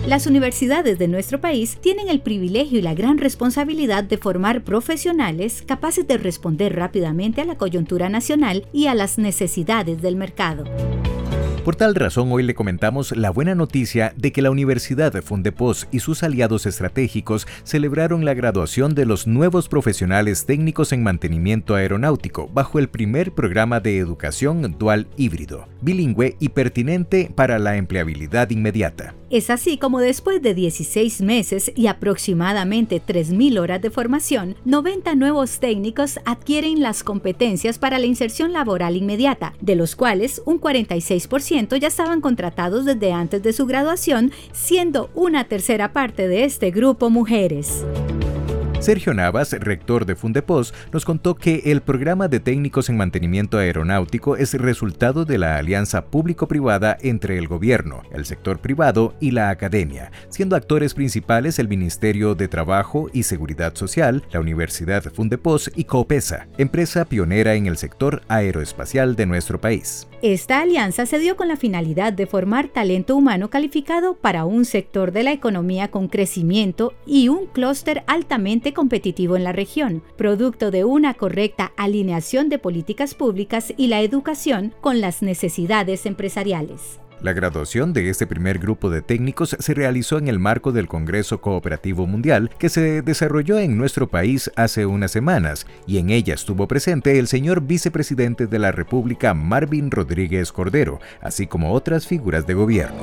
Las universidades de nuestro país tienen el privilegio y la gran responsabilidad de formar profesionales capaces de responder rápidamente a la coyuntura nacional y a las necesidades del mercado. Por tal razón, hoy le comentamos la buena noticia de que la Universidad Fundepos y sus aliados estratégicos celebraron la graduación de los nuevos profesionales técnicos en mantenimiento aeronáutico bajo el primer programa de educación dual híbrido, bilingüe y pertinente para la empleabilidad inmediata. Es así como después de 16 meses y aproximadamente 3.000 horas de formación, 90 nuevos técnicos adquieren las competencias para la inserción laboral inmediata, de los cuales un 46% ya estaban contratados desde antes de su graduación, siendo una tercera parte de este grupo mujeres. Sergio Navas, rector de Fundepos, nos contó que el programa de técnicos en mantenimiento aeronáutico es resultado de la alianza público-privada entre el gobierno, el sector privado y la academia, siendo actores principales el Ministerio de Trabajo y Seguridad Social, la Universidad Fundepos y Copesa, empresa pionera en el sector aeroespacial de nuestro país. Esta alianza se dio con la finalidad de formar talento humano calificado para un sector de la economía con crecimiento y un clúster altamente competitivo en la región, producto de una correcta alineación de políticas públicas y la educación con las necesidades empresariales. La graduación de este primer grupo de técnicos se realizó en el marco del Congreso Cooperativo Mundial que se desarrolló en nuestro país hace unas semanas, y en ella estuvo presente el señor vicepresidente de la República, Marvin Rodríguez Cordero, así como otras figuras de gobierno.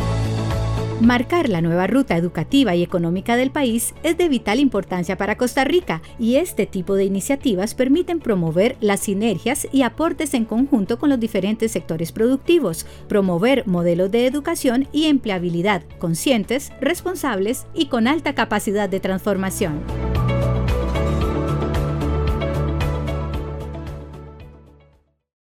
Marcar la nueva ruta educativa y económica del país es de vital importancia para Costa Rica, y este tipo de iniciativas permiten promover las sinergias y aportes en conjunto con los diferentes sectores productivos, promover modelos de educación y empleabilidad conscientes, responsables y con alta capacidad de transformación.